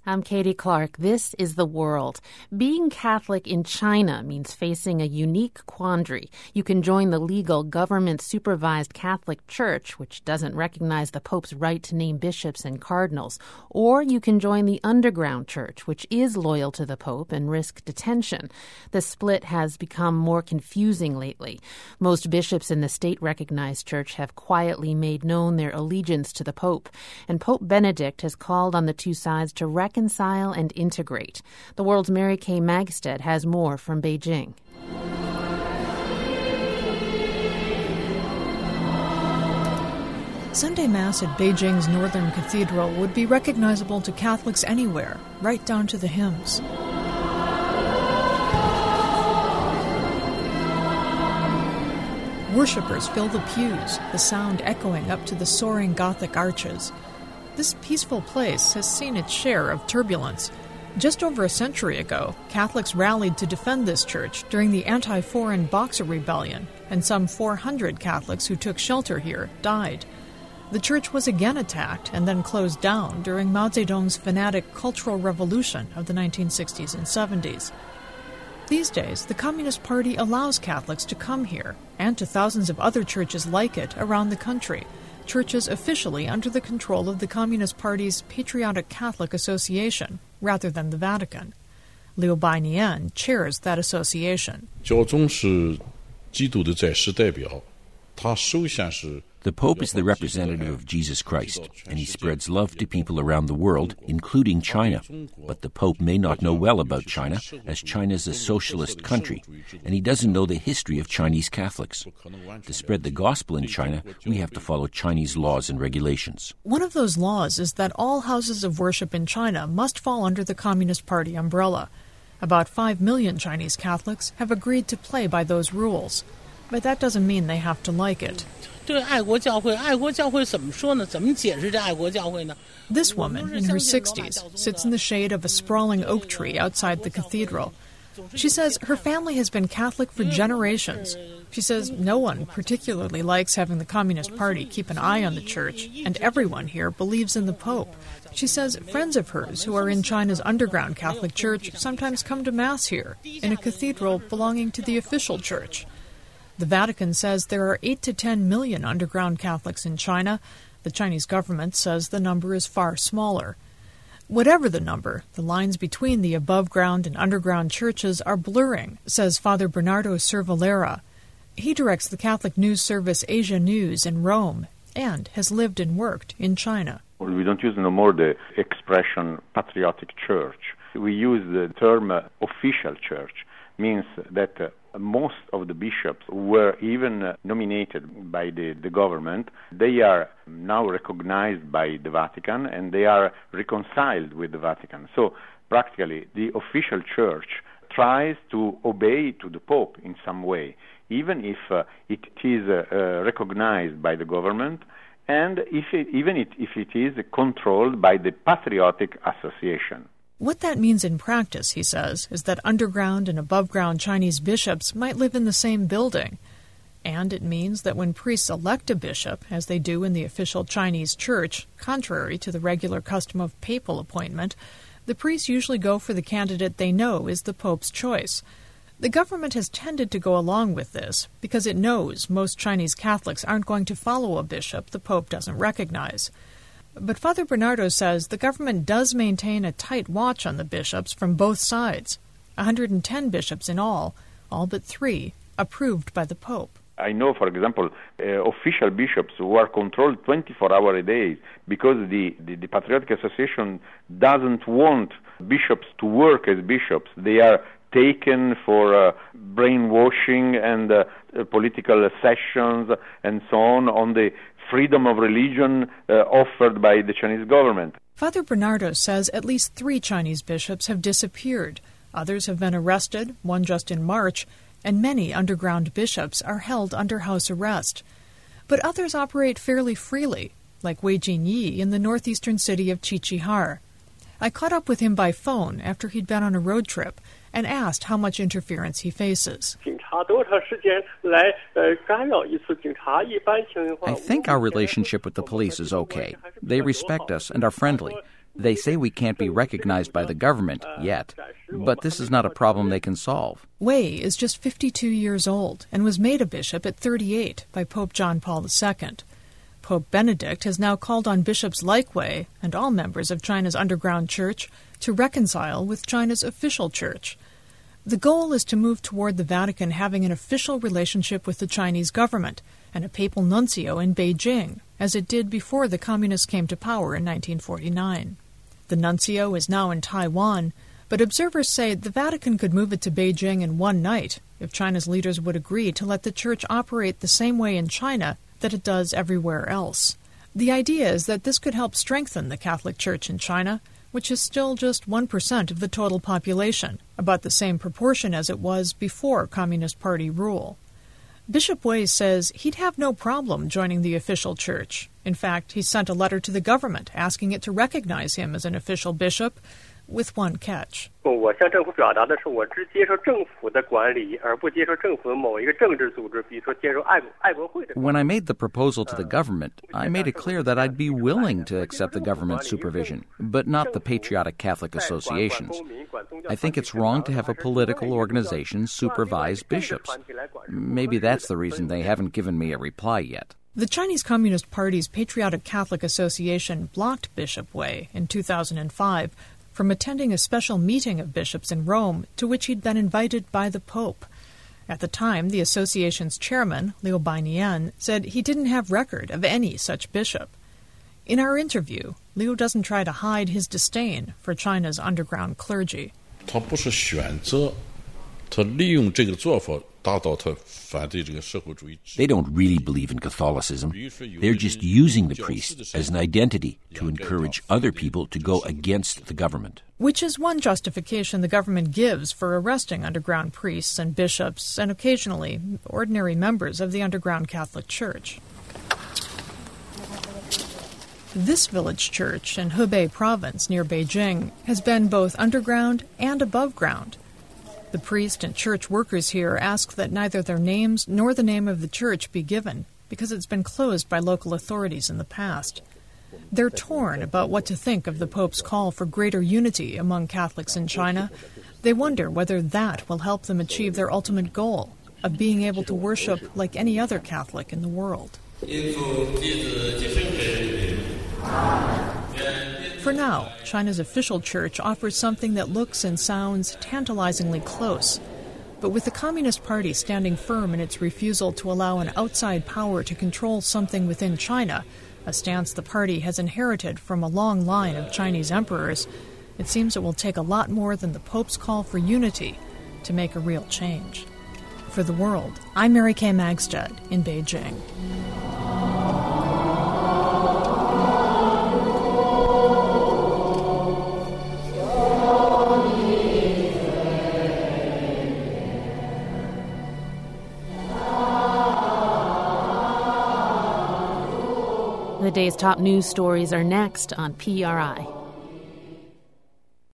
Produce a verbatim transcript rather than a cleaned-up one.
I'm Katie Clark. This is The World. Being Catholic in China means facing a unique quandary. You can join the legal, government-supervised Catholic Church, which doesn't recognize the Pope's right to name bishops and cardinals. Or you can join the underground church, which is loyal to the Pope and risk detention. The split has become more confusing lately. Most bishops in the state-recognized church have quietly made known their allegiance to the Pope. And Pope Benedict has called on the two sides to reconcile reconcile and integrate. The World's Mary Kay Magstead has more from Beijing. Sunday Mass at Beijing's Northern Cathedral would be recognizable to Catholics anywhere, right down to the hymns. Worshippers fill the pews, the sound echoing up to the soaring Gothic arches. This peaceful place has seen its share of turbulence. Just over a century ago, Catholics rallied to defend this church during the anti-foreign Boxer Rebellion, and some four hundred Catholics who took shelter here died. The church was again attacked and then closed down during Mao Zedong's fanatic Cultural Revolution of the nineteen sixties and seventies. These days, the Communist Party allows Catholics to come here, and to thousands of other churches like it around the country, churches officially under the control of the Communist Party's Patriotic Catholic Association, rather than the Vatican. Liu Bainian chairs that association. The Pope is the representative of Jesus Christ, and he spreads love to people around the world, including China. But the Pope may not know well about China, as China is a socialist country, and he doesn't know the history of Chinese Catholics. To spread the gospel in China, we have to follow Chinese laws and regulations. One of those laws is that all houses of worship in China must fall under the Communist Party umbrella. About five million Chinese Catholics have agreed to play by those rules. But that doesn't mean they have to like it. This woman, in her sixties, sits in the shade of a sprawling oak tree outside the cathedral. She says her family has been Catholic for generations. She says no one particularly likes having the Communist Party keep an eye on the church, and everyone here believes in the Pope. She says friends of hers who are in China's underground Catholic Church sometimes come to Mass here, in a cathedral belonging to the official church. The Vatican says there are eight to ten million underground Catholics in China. The Chinese government says the number is far smaller. Whatever the number, the lines between the above-ground and underground churches are blurring, says Father Bernardo Cervalera. He directs the Catholic news service Asia News in Rome and has lived and worked in China. We don't use no more the expression patriotic church. We use the term uh, official church. Means that uh, most of the bishops were even uh, nominated by the, the government. They are now recognized by the Vatican, and they are reconciled with the Vatican. So practically the official church tries to obey to the Pope in some way, even if uh, it is uh, uh, recognized by the government, and if it, even it, if it is controlled by the Patriotic Association. What that means in practice, he says, is that underground and above-ground Chinese bishops might live in the same building. And it means that when priests elect a bishop, as they do in the official Chinese church, contrary to the regular custom of papal appointment, the priests usually go for the candidate they know is the Pope's choice. The government has tended to go along with this because it knows most Chinese Catholics aren't going to follow a bishop the Pope doesn't recognize. But Father Bernardo says the government does maintain a tight watch on the bishops from both sides. one hundred ten bishops in all, all but three, approved by the Pope. I know, for example, uh, official bishops who are controlled twenty-four hours a day because the, the, the Patriotic Association doesn't want bishops to work as bishops. They are taken for uh, brainwashing and uh, uh, political sessions and so on on the freedom of religion uh, offered by the Chinese government. Father Bernardo says at least three Chinese bishops have disappeared. Others have been arrested, one just in March, and many underground bishops are held under house arrest. But others operate fairly freely, like Wei Jinyi in the northeastern city of Qiqihar. I caught up with him by phone after he'd been on a road trip and asked how much interference he faces. I think our relationship with the police is okay. They respect us and are friendly. They say we can't be recognized by the government yet, but this is not a problem they can solve. Wei is just fifty-two years old and was made a bishop at thirty-eight by Pope John Paul the Second. Pope Benedict has now called on bishops like Wei and all members of China's underground church to reconcile with China's official church. The goal is to move toward the Vatican having an official relationship with the Chinese government and a papal nuncio in Beijing, as it did before the communists came to power in nineteen forty-nine. The nuncio is now in Taiwan, but observers say the Vatican could move it to Beijing in one night if China's leaders would agree to let the church operate the same way in China that it does everywhere else. The idea is that this could help strengthen the Catholic Church in China, which is still just one percent of the total population, about the same proportion as it was before Communist Party rule. Bishop Wei says he'd have no problem joining the official church. In fact, he sent a letter to the government asking it to recognize him as an official bishop, with one catch. When I made the proposal to the government, I made it clear that I'd be willing to accept the government's supervision, but not the patriotic Catholic associations. I think it's wrong to have a political organization supervise bishops. Maybe that's the reason they haven't given me a reply yet. The Chinese Communist Party's Patriotic Catholic Association blocked Bishop Wei in two thousand five from attending a special meeting of bishops in Rome to which he'd been invited by the Pope. At the time, the association's chairman, Liu Bainian, said he didn't have record of any such bishop. In our interview, Liu doesn't try to hide his disdain for China's underground clergy. They don't really believe in Catholicism. They're just using the priest as an identity to encourage other people to go against the government. Which is one justification the government gives for arresting underground priests and bishops and occasionally ordinary members of the underground Catholic Church. This village church in Hebei province near Beijing has been both underground and above ground. The priest and church workers here ask that neither their names nor the name of the church be given because it's been closed by local authorities in the past. They're torn about what to think of the Pope's call for greater unity among Catholics in China. They wonder whether that will help them achieve their ultimate goal of being able to worship like any other Catholic in the world. For now, China's official church offers something that looks and sounds tantalizingly close. But with the Communist Party standing firm in its refusal to allow an outside power to control something within China, a stance the party has inherited from a long line of Chinese emperors, it seems it will take a lot more than the Pope's call for unity to make a real change. For The World, I'm Mary Kay Magstad in Beijing. The day's top news stories are next on P R I.